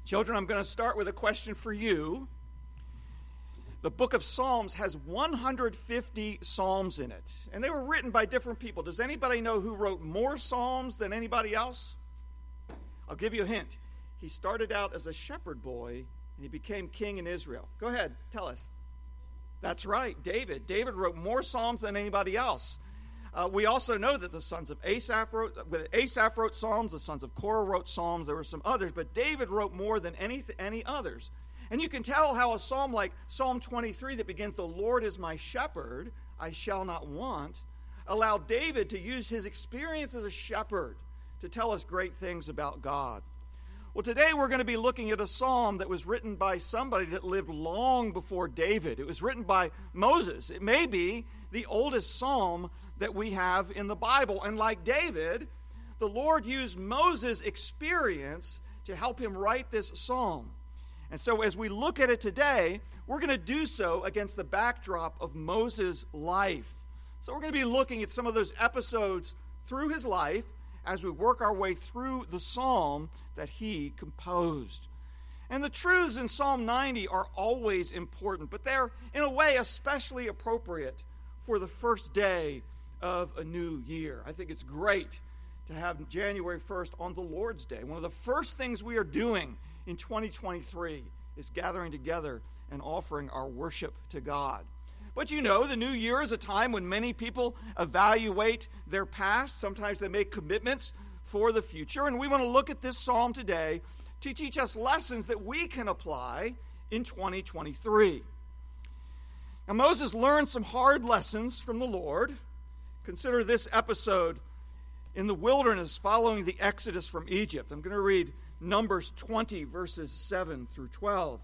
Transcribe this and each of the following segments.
Children, I'm going to start with a question for you. The book of Psalms has 150 psalms in it, and they were written by different people. Does anybody know who wrote more psalms than anybody else? I'll give you a hint. He started out as a shepherd boy, and he became king in Israel. Go ahead, tell us. That's right, David. David wrote more psalms than anybody else. We also know that the sons of Asaph wrote psalms, the sons of Korah wrote psalms, there were some others, but David wrote more than any others. And you can tell how a psalm like Psalm 23 that begins, "The Lord is my shepherd, I shall not want," allowed David to use his experience as a shepherd to tell us great things about God. Well, today we're going to be looking at a psalm that was written by somebody that lived long before David. It was written by Moses. It may be the oldest psalm that we have in the Bible. And like David, the Lord used Moses' experience to help him write this psalm. And so as we look at it today, we're going to do so against the backdrop of Moses' life. So we're going to be looking at some of those episodes through his life as we work our way through the psalm that he composed. And the truths in Psalm 90 are always important, but they're, in a way, especially appropriate for the first day of a new year. I think it's great to have January 1st on the Lord's Day. One of the first things we are doing in 2023 is gathering together and offering our worship to God. But you know, the new year is a time when many people evaluate their past. Sometimes they make commitments for the future. And we want to look at this psalm today to teach us lessons that we can apply in 2023. Now, Moses learned some hard lessons from the Lord. Consider this episode in the wilderness following the exodus from Egypt. I'm going to read Numbers 20, verses 7 through 12.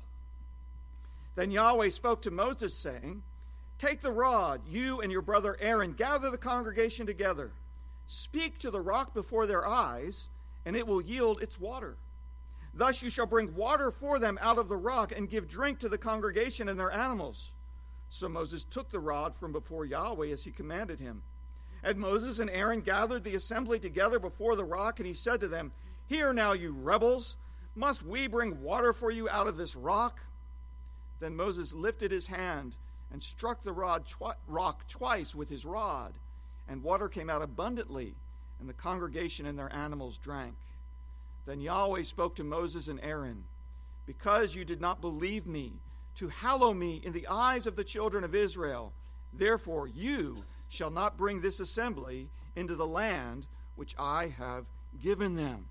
Then Yahweh spoke to Moses, saying, "Take the rod, you and your brother Aaron, gather the congregation together. Speak to the rock before their eyes, and it will yield its water. Thus you shall bring water for them out of the rock, and give drink to the congregation and their animals." So Moses took the rod from before Yahweh as he commanded him. And Moses and Aaron gathered the assembly together before the rock, and he said to them, "Hear now, you rebels, must we bring water for you out of this rock?" Then Moses lifted his hand and struck the rock twice with his rod, and water came out abundantly, and the congregation and their animals drank. Then Yahweh spoke to Moses and Aaron, "Because you did not believe me, to hallow me in the eyes of the children of Israel, therefore you shall not bring this assembly into the land which I have given them."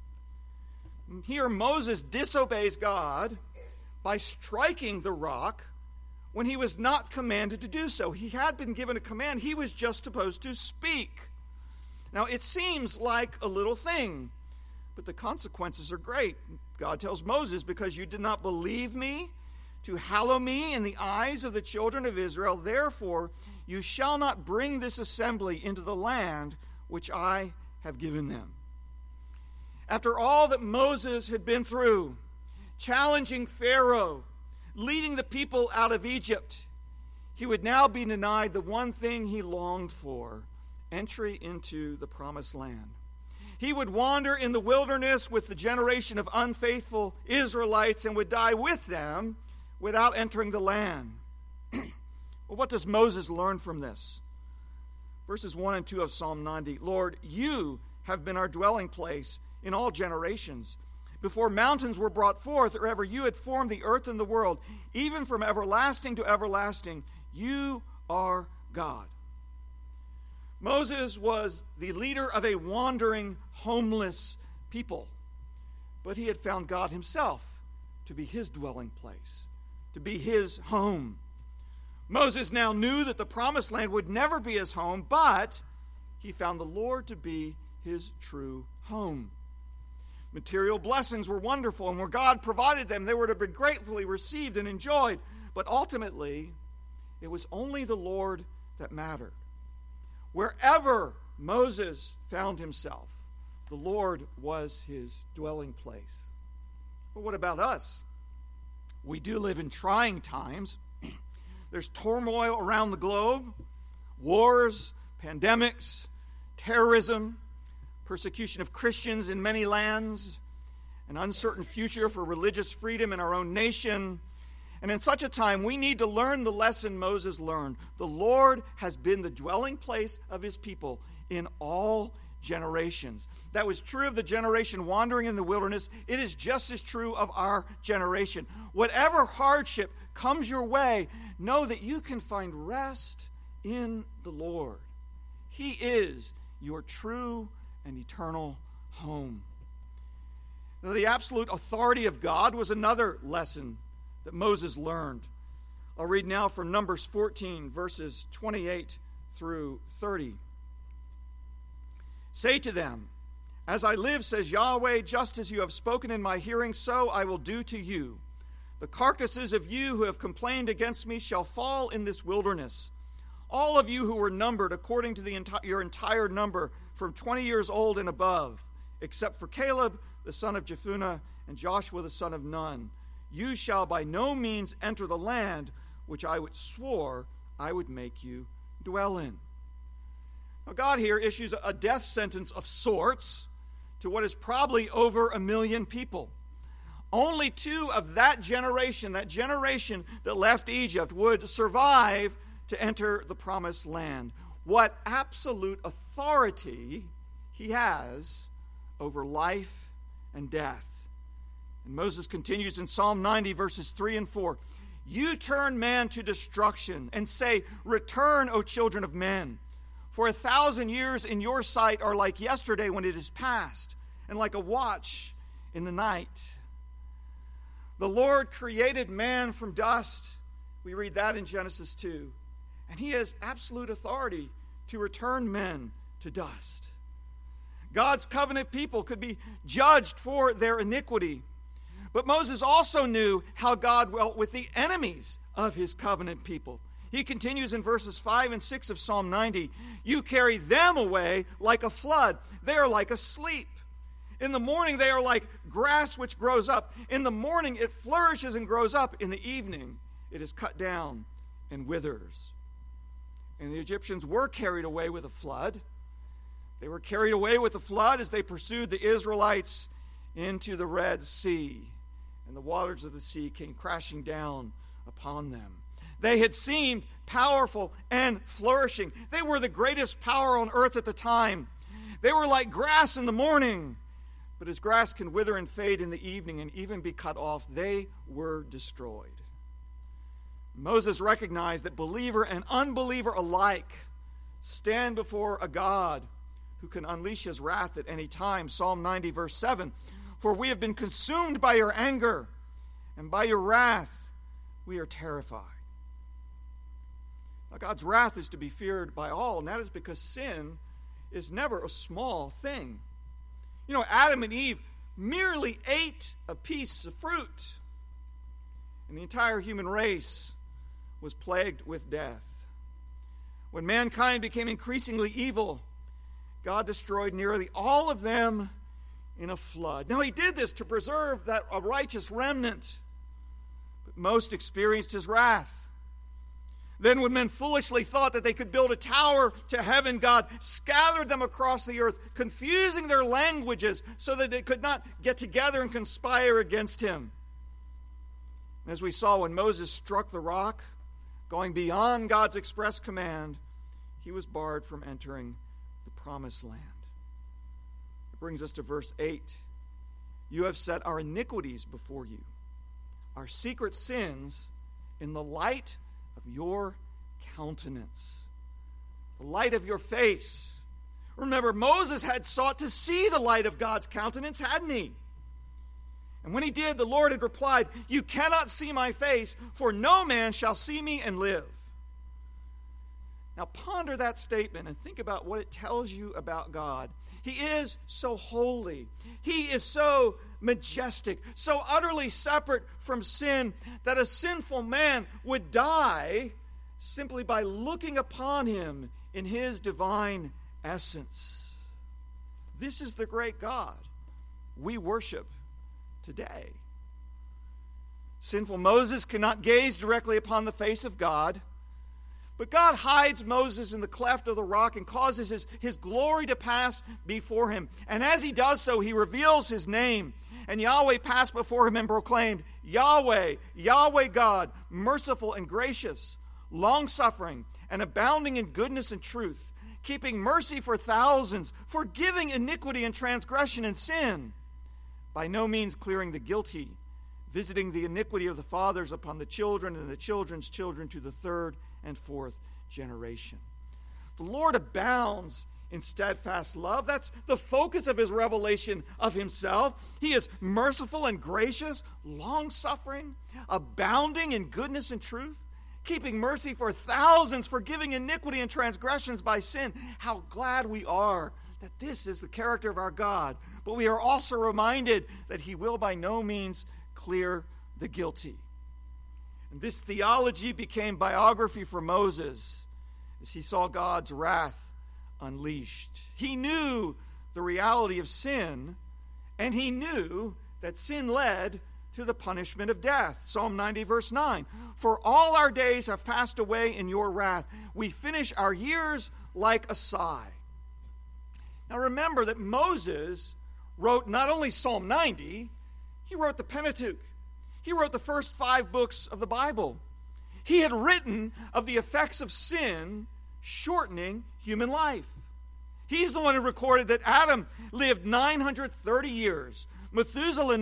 Here Moses disobeys God by striking the rock when he was not commanded to do so. He had been given a command. He was just supposed to speak. Now, it seems like a little thing, but the consequences are great. God tells Moses, "Because you did not believe me, to hallow me in the eyes of the children of Israel, therefore you shall not bring this assembly into the land which I have given them." After all that Moses had been through, challenging Pharaoh, leading the people out of Egypt, he would now be denied the one thing he longed for, entry into the promised land. He would wander in the wilderness with the generation of unfaithful Israelites and would die with them without entering the land. Well, what does Moses learn from this? Verses 1 and 2 of Psalm 90. "Lord, you have been our dwelling place in all generations. Before mountains were brought forth, or ever you had formed the earth and the world, even from everlasting to everlasting, you are God." Moses was the leader of a wandering, homeless people, but he had found God himself to be his dwelling place, to be his home. Moses now knew that the promised land would never be his home, but he found the Lord to be his true home. Material blessings were wonderful, and where God provided them, they were to be gratefully received and enjoyed. But ultimately, it was only the Lord that mattered. Wherever Moses found himself, the Lord was his dwelling place. But what about us? We do live in trying times. There's turmoil around the globe, wars, pandemics, terrorism, persecution of Christians in many lands, an uncertain future for religious freedom in our own nation. And in such a time, we need to learn the lesson Moses learned. The Lord has been the dwelling place of his people in all generations. That was true of the generation wandering in the wilderness. It is just as true of our generation. Whatever hardship comes your way, know that you can find rest in the Lord. He is your true and eternal home. Now, the absolute authority of God was another lesson that Moses learned. I'll read now from Numbers 14, verses 28 through 30. Say to them, as I live, says Yahweh, just as you have spoken in my hearing, so I will do to you. The carcasses of you who have complained against me shall fall in this wilderness. All of you who were numbered according to your entire number, from 20 years old and above, except for Caleb, the son of Jephunneh, and Joshua, the son of Nun, you shall by no means enter the land which I swore I would make you dwell in. Now, God here issues a death sentence of sorts to what is probably over 1 million people. Only 2 of that generation that left Egypt, would survive to enter the promised land. What absolute authority he has over life and death. And Moses continues in Psalm 90, verses 3 and 4. You turn man to destruction and say, return, O children of men. For 1,000 years in your sight are like yesterday when it is past, and like a watch in the night. The Lord created man from dust. We read that in Genesis 2. And he has absolute authority to return men to dust. God's covenant people could be judged for their iniquity. But Moses also knew how God dealt with the enemies of his covenant people. He continues in verses 5 and 6 of Psalm 90. You carry them away like a flood. They are like asleep. In the morning they are like grass which grows up. In the morning it flourishes and grows up. In the evening it is cut down and withers. And the Egyptians were carried away with a flood. They were carried away with the flood as they pursued the Israelites into the Red Sea. And the waters of the sea came crashing down upon them. They had seemed powerful and flourishing. They were the greatest power on earth at the time. They were like grass in the morning. But as grass can wither and fade in the evening and even be cut off, they were destroyed. Moses recognized that believer and unbeliever alike stand before a God who can unleash his wrath at any time. Psalm 90, verse 7. For we have been consumed by your anger, and by your wrath we are terrified. Now, God's wrath is to be feared by all, and that is because sin is never a small thing. You know, Adam and Eve merely ate a piece of fruit, and the entire human race was plagued with death. When mankind became increasingly evil, God destroyed nearly all of them in a flood. Now, he did this to preserve a righteous remnant, but most experienced his wrath. Then when men foolishly thought that they could build a tower to heaven, God scattered them across the earth, confusing their languages so that they could not get together and conspire against him. As we saw when Moses struck the rock, going beyond God's express command, he was barred from entering the promised land. It brings us to verse 8. You have set our iniquities before you, our secret sins in the light of your countenance, the light of your face. Remember, Moses had sought to see the light of God's countenance, hadn't he? And when he did, the Lord had replied, you cannot see my face, for no man shall see me and live. Now ponder that statement and think about what it tells you about God. He is so holy. He is so majestic, so utterly separate from sin that a sinful man would die simply by looking upon him in his divine essence. This is the great God we worship today. Sinful Moses cannot gaze directly upon the face of God, but God hides Moses in the cleft of the rock and causes his glory to pass before him. And as he does so, he reveals his name. And Yahweh passed before him and proclaimed, Yahweh, Yahweh God, merciful and gracious, long-suffering and abounding in goodness and truth, keeping mercy for thousands, forgiving iniquity and transgression and sin, by no means clearing the guilty, visiting the iniquity of the fathers upon the children and the children's children to the third and fourth generation. The Lord abounds in steadfast love. That's the focus of his revelation of himself. He is merciful and gracious, long-suffering, abounding in goodness and truth, keeping mercy for thousands, forgiving iniquity and transgressions by sin. How glad we are that this is the character of our God. But we are also reminded that he will by no means clear the guilty. And this theology became biography for Moses as he saw God's wrath unleashed. He knew the reality of sin, and he knew that sin led to the punishment of death. Psalm 90, verse 9. For all our days have passed away in your wrath. We finish our years like a sigh. Now remember that Moses wrote not only Psalm 90, he wrote the Pentateuch. He wrote the first 5 books of the Bible. He had written of the effects of sin shortening human life. He's the one who recorded that Adam lived 930 years, Methuselah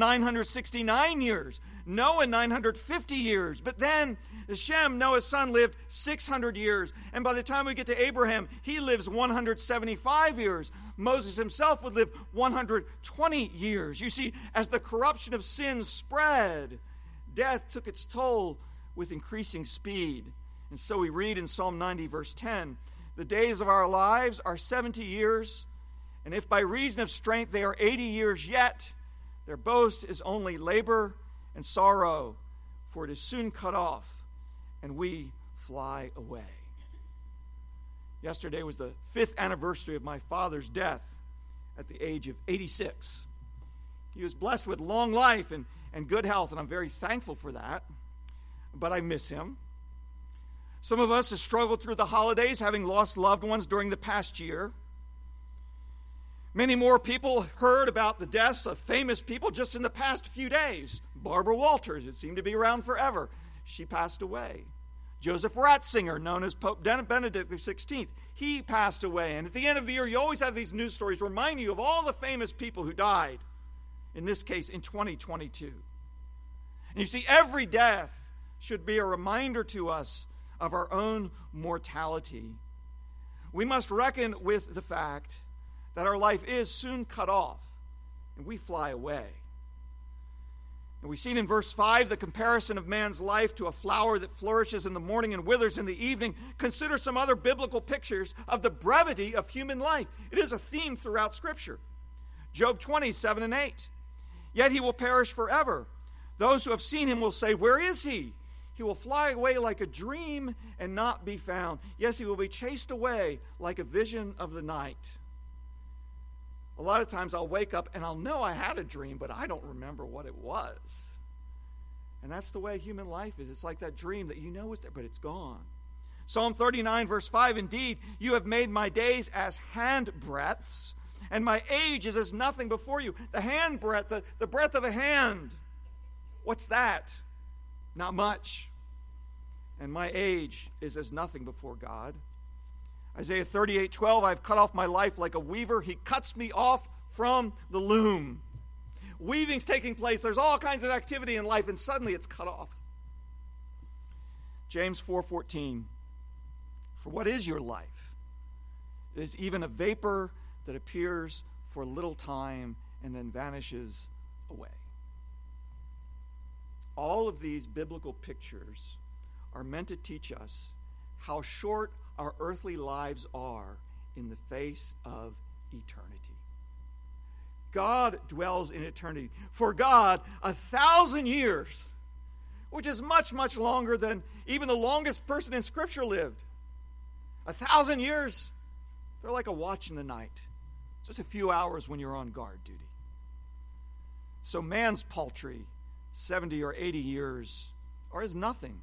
969 years, Noah 950 years. But then Shem, Noah's son, lived 600 years. And by the time we get to Abraham, he lives 175 years. Moses himself would live 120 years. You see, as the corruption of sin spread, death took its toll with increasing speed. And so we read in Psalm 90, verse 10, the days of our lives are 70 years, and if by reason of strength they are 80 years yet, their boast is only labor and sorrow, for it is soon cut off, and we fly away. Yesterday was the 5th anniversary of my father's death at the age of 86. He was blessed with long life and good health, and I'm very thankful for that, but I miss him. Some of us have struggled through the holidays, having lost loved ones during the past year. Many more people heard about the deaths of famous people just in the past few days. Barbara Walters, it seemed to be around forever. She passed away. Joseph Ratzinger, known as Pope Benedict XVI, he passed away. And at the end of the year, you always have these news stories reminding you of all the famous people who died, in this case, in 2022. And you see, every death should be a reminder to us of our own mortality. We must reckon with the fact that our life is soon cut off and we fly away. And we've seen in verse 5 the comparison of man's life to a flower that flourishes in the morning and withers in the evening. Consider some other biblical pictures of the brevity of human life. It is a theme throughout Scripture. Job 20, 7 and 8. Yet he will perish forever. Those who have seen him will say, where is he? He will fly away like a dream and not be found. Yes, he will be chased away like a vision of the night. A lot of times I'll wake up and I'll know I had a dream, but I don't remember what it was. And that's the way human life is. It's like that dream that you know is there, but it's gone. Psalm 39, verse 5, indeed, you have made my days as handbreadths, and my age is as nothing before you. The handbreadth, the breadth of a hand. What's that? Not much. And my age is as nothing before God. Isaiah 38:12, I've cut off my life like a weaver. He cuts me off from the loom. Weaving's taking place. There's all kinds of activity in life, and suddenly it's cut off. James 4:14, for what is your life? It is even a vapor that appears for a little time and then vanishes away. All of these biblical pictures are meant to teach us how short our earthly lives are in the face of eternity. God dwells in eternity. For God, 1,000 years, which is much, much longer than even the longest person in Scripture lived. 1,000 years, they're like a watch in the night. Just a few hours when you're on guard duty. So man's paltry 70 or 80 years are as nothing.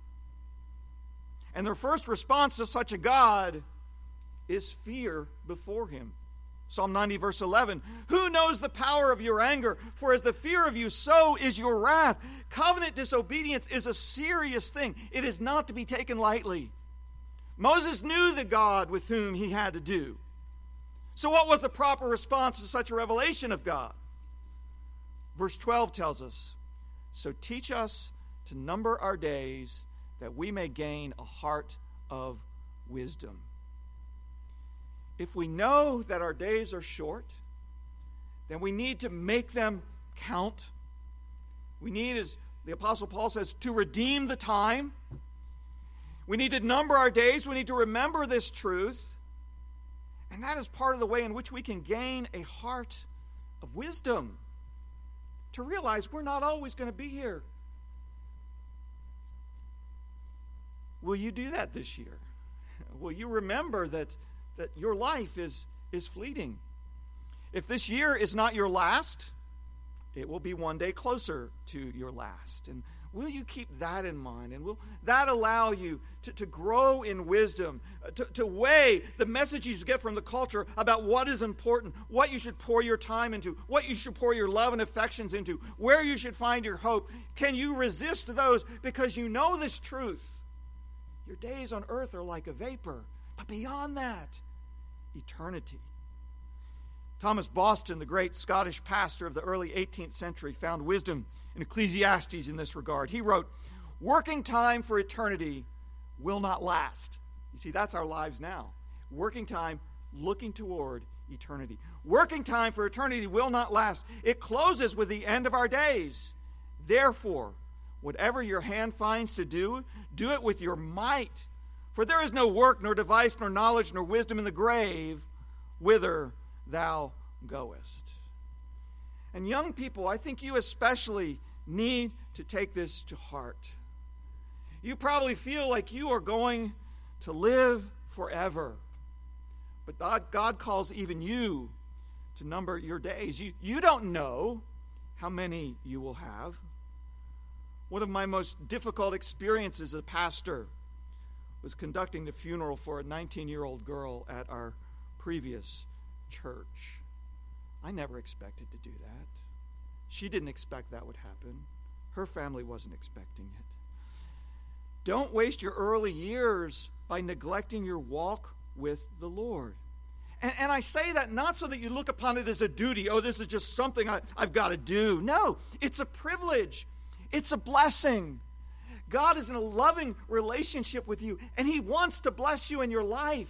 And their first response to such a God is fear before him. Psalm 90, verse 11. Who knows the power of your anger? For as the fear of you, so is your wrath. Covenant disobedience is a serious thing. It is not to be taken lightly. Moses knew the God with whom he had to do. So what was the proper response to such a revelation of God? Verse 12 tells us, so teach us to number our days that we may gain a heart of wisdom. If we know that our days are short, then we need to make them count. We need, as the Apostle Paul says, to redeem the time. We need to number our days. We need to remember this truth. And that is part of the way in which we can gain a heart of wisdom. To realize we're not always going to be here. Will you do that this year? Will you remember that your life is fleeting? If this year is not your last, it will be one day closer to your last. And will you keep that in mind? And will that allow you to grow in wisdom, to weigh the messages you get from the culture about what is important, what you should pour your time into, what you should pour your love and affections into, where you should find your hope? Can you resist those because you know this truth? Your days on earth are like a vapor, but beyond that, eternity. Thomas Boston, the great Scottish pastor of the early 18th century, found wisdom in Ecclesiastes in this regard. He wrote, working time for eternity will not last. You see, that's our lives now. Working time looking toward eternity. Working time for eternity will not last. It closes with the end of our days. Therefore, whatever your hand finds to do, do it with your might. For there is no work, nor device, nor knowledge, nor wisdom in the grave, whither thou goest. And young people, I think you especially need to take this to heart. You probably feel like you are going to live forever. But God calls even you to number your days. You don't know how many you will have. One of my most difficult experiences as a pastor was conducting the funeral for a 19-year-old girl at our previous church. I never expected to do that. She didn't expect that would happen. Her family wasn't expecting it. Don't waste your early years by neglecting your walk with the Lord. And I say that not so that you look upon it as a duty. Oh, this is just something I've got to do. No, it's a privilege. It's a blessing. God is in a loving relationship with you, and He wants to bless you in your life.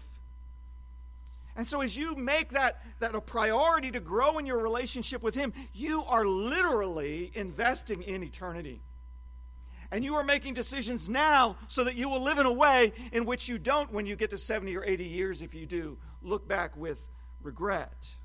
And so as you make that a priority to grow in your relationship with Him, you are literally investing in eternity. And you are making decisions now so that you will live in a way in which you don't, when you get to 70 or 80 years, if you do, look back with regret.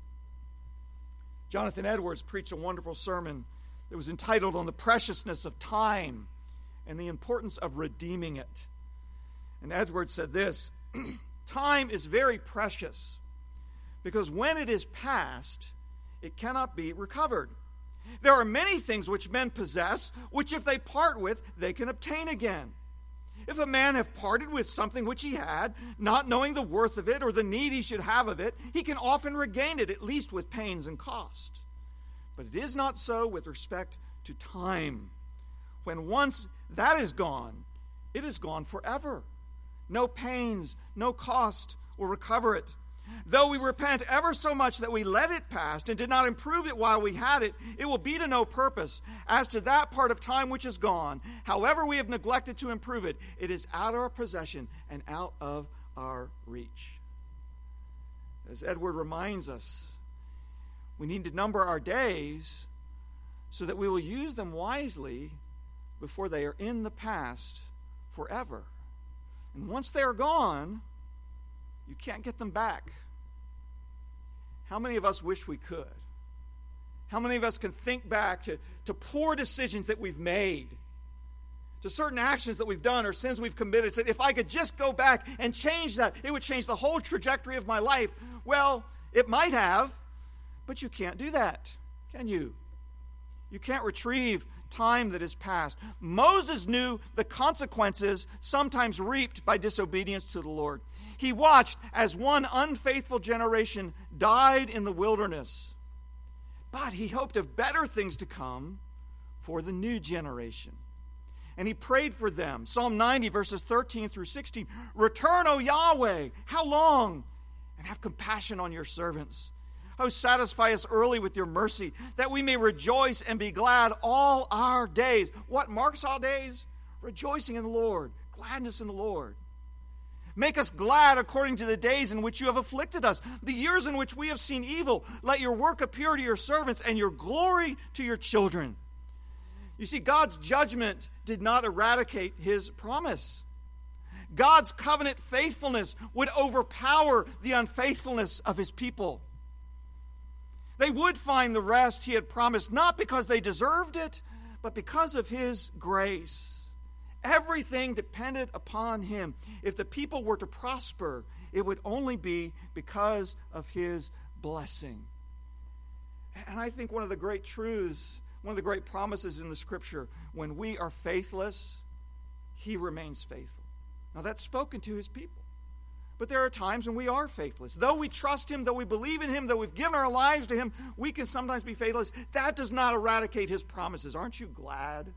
Jonathan Edwards preached a wonderful sermon that was entitled On the Preciousness of Time and the Importance of Redeeming It. And Edwards said this, time is very precious because when it is past, it cannot be recovered. There are many things which men possess, which if they part with, they can obtain again. If a man have parted with something which he had, not knowing the worth of it or the need he should have of it, he can often regain it, at least with pains and cost. But it is not so with respect to time. When once that is gone, it is gone forever. No pains, no cost will recover it. Though we repent ever so much that we let it pass and did not improve it while we had it, it will be to no purpose. As to that part of time which is gone, however we have neglected to improve it, it is out of our possession and out of our reach. As Edward reminds us, we need to number our days so that we will use them wisely before they are in the past forever. And once they are gone, you can't get them back. How many of us wish we could? How many of us can think back to poor decisions that we've made, to certain actions that we've done or sins we've committed, said, if I could just go back and change that, it would change the whole trajectory of my life. Well, it might have, but you can't do that, can you? You can't retrieve time that is past. Moses knew the consequences sometimes reaped by disobedience to the Lord. He watched as one unfaithful generation died in the wilderness. But he hoped of better things to come for the new generation. And he prayed for them. Psalm 90, verses 13 through 16. Return, O Yahweh, how long? And have compassion on your servants. Oh, satisfy us early with your mercy, that we may rejoice and be glad all our days. What marks our days? Rejoicing in the Lord, gladness in the Lord. Make us glad according to the days in which you have afflicted us, the years in which we have seen evil. Let your work appear to your servants and your glory to your children. You see, God's judgment did not eradicate his promise. God's covenant faithfulness would overpower the unfaithfulness of his people. They would find the rest he had promised, not because they deserved it, but because of his grace. Everything depended upon him. If the people were to prosper, it would only be because of his blessing. And I think one of the great truths, one of the great promises in the Scripture, when we are faithless, he remains faithful. Now that's spoken to his people. But there are times when we are faithless. Though we trust him, though we believe in him, though we've given our lives to him, we can sometimes be faithless. That does not eradicate his promises. Aren't you glad?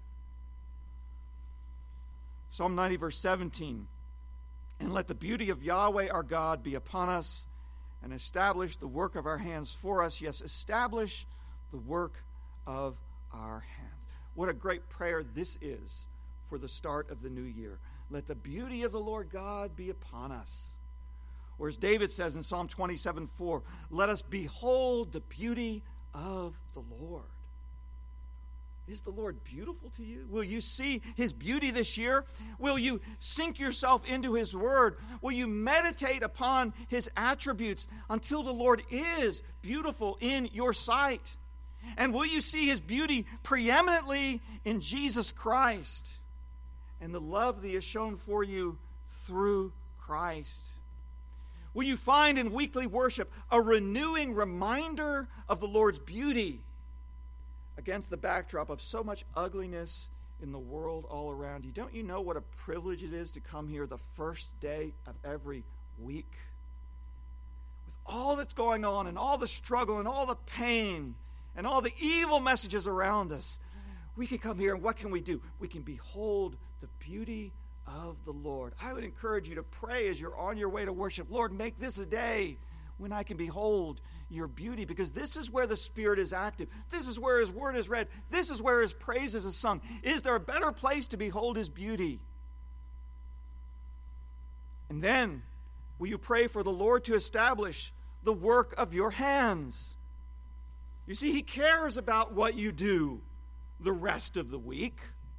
Psalm 90, verse 17. And let the beauty of Yahweh our God be upon us, and establish the work of our hands for us. Yes, establish the work of our hands. What a great prayer this is for the start of the new year. Let the beauty of the Lord God be upon us. Or as David says in Psalm 27:4, let us behold the beauty of the Lord. Is the Lord beautiful to you? Will you see his beauty this year? Will you sink yourself into his word? Will you meditate upon his attributes until the Lord is beautiful in your sight? And will you see his beauty preeminently in Jesus Christ and the love that he has shown for you through Christ? Will you find in weekly worship a renewing reminder of the Lord's beauty against the backdrop of so much ugliness in the world all around you? Don't you know what a privilege it is to come here the first day of every week? With all that's going on and all the struggle and all the pain and all the evil messages around us, we can come here and what can we do? We can behold the beauty of the Lord. I would encourage you to pray as you're on your way to worship. Lord, make this a day when I can behold your beauty, because this is where the Spirit is active. This is where his word is read. This is where his praises is sung. Is there a better place to behold his beauty? And then, will you pray for the Lord to establish the work of your hands? You see, he cares about what you do the rest of the week.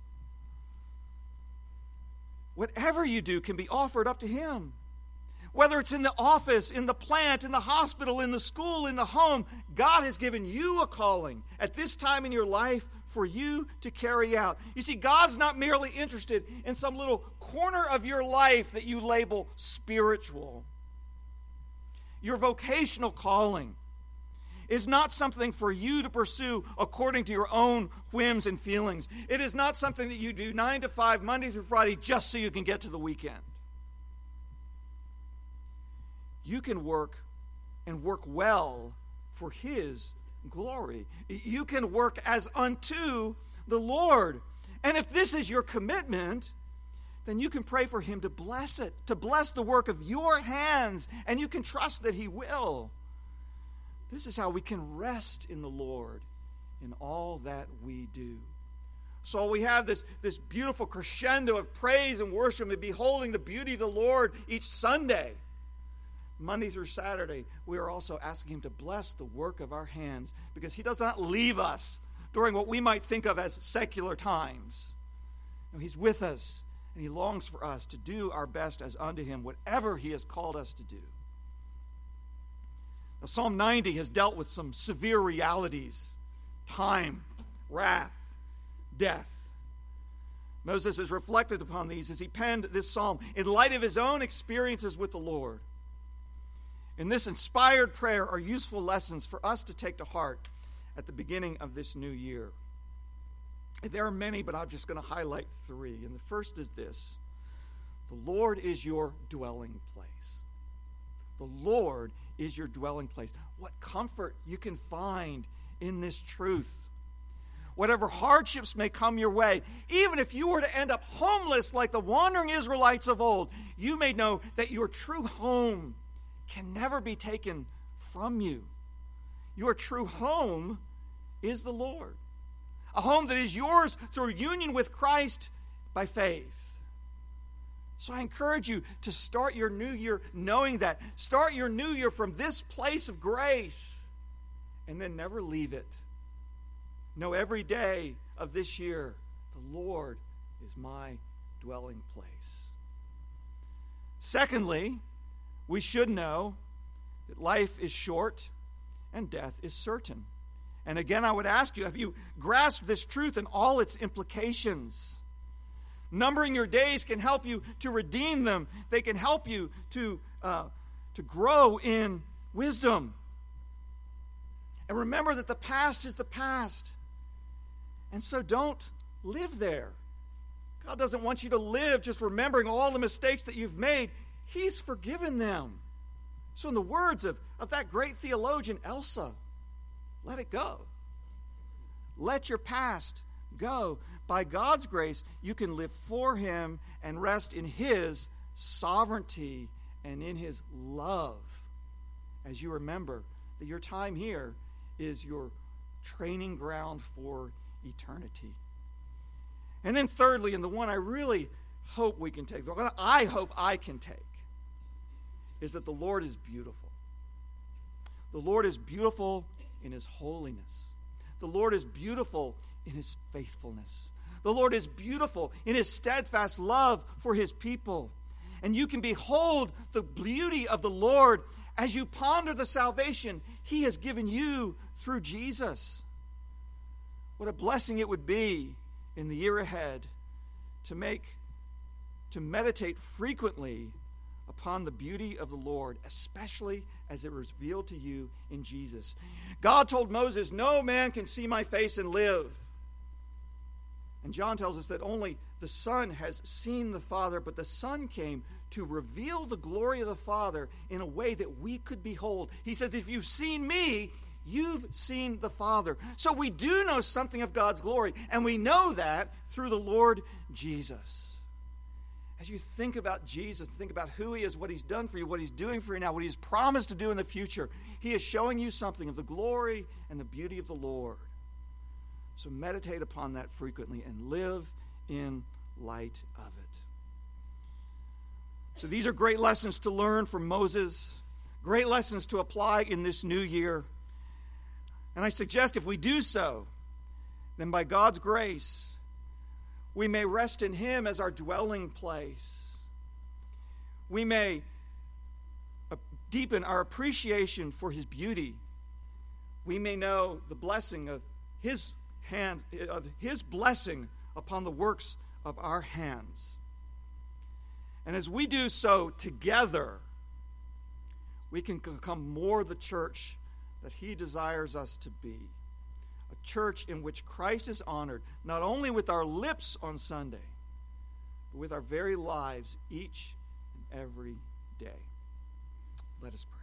Whatever you do can be offered up to him. Whether it's in the office, in the plant, in the hospital, in the school, in the home, God has given you a calling at this time in your life for you to carry out. You see, God's not merely interested in some little corner of your life that you label spiritual. Your vocational calling is not something for you to pursue according to your own whims and feelings. It is not something that you do 9 to 5, Monday through Friday, just so you can get to the weekend. You can work and work well for his glory. You can work as unto the Lord. And if this is your commitment, then you can pray for him to bless it, to bless the work of your hands, and you can trust that he will. This is how we can rest in the Lord in all that we do. So we have this beautiful crescendo of praise and worship and beholding the beauty of the Lord each Sunday. Monday through Saturday, we are also asking him to bless the work of our hands, because he does not leave us during what we might think of as secular times. No, he's with us, and he longs for us to do our best as unto him, whatever he has called us to do. Now, Psalm 90 has dealt with some severe realities: time, wrath, death. Moses has reflected upon these as he penned this psalm in light of his own experiences with the Lord. In this inspired prayer are useful lessons for us to take to heart at the beginning of this new year. There are many, but I'm just going to highlight 3. And the first is this: the Lord is your dwelling place. The Lord is your dwelling place. What comfort you can find in this truth. Whatever hardships may come your way, even if you were to end up homeless like the wandering Israelites of old, you may know that your true home can never be taken from you. Your true home is the Lord. A home that is yours through union with Christ by faith. So I encourage you to start your new year knowing that. Start your new year from this place of grace and then never leave it. Know every day of this year, the Lord is my dwelling place. Secondly, we should know that life is short and death is certain. And again, I would ask you, have you grasped this truth and all its implications? Numbering your days can help you to redeem them. They can help you to grow in wisdom. And remember that the past is the past. And so don't live there. God doesn't want you to live just remembering all the mistakes that you've made. He's forgiven them. So in the words of that great theologian, Elsa, let it go. Let your past go. By God's grace, you can live for Him and rest in His sovereignty and in His love as you remember that your time here is your training ground for eternity. And then thirdly, and the one I really hope we can take, the one I hope I can take, is that the Lord is beautiful. The Lord is beautiful in His holiness. The Lord is beautiful in His faithfulness. The Lord is beautiful in His steadfast love for His people. And you can behold the beauty of the Lord as you ponder the salvation He has given you through Jesus. What a blessing it would be in the year ahead to meditate frequently upon the beauty of the Lord, especially as it was revealed to you in Jesus. God told Moses, "No man can see my face and live." And John tells us that only the Son has seen the Father, but the Son came to reveal the glory of the Father in a way that we could behold. He says, if you've seen me, you've seen the Father. So we do know something of God's glory, and we know that through the Lord Jesus. As you think about Jesus, think about who He is, what He's done for you, what He's doing for you now, what He's promised to do in the future, He is showing you something of the glory and the beauty of the Lord. So meditate upon that frequently and live in light of it. So these are great lessons to learn from Moses, great lessons to apply in this new year. And I suggest if we do so, then by God's grace, we may rest in Him as our dwelling place. We may deepen our appreciation for His beauty. We may know the blessing of His hand, of His blessing upon the works of our hands. And as we do so together, we can become more the church that He desires us to be. A church in which Christ is honored, not only with our lips on Sunday, but with our very lives each and every day. Let us pray.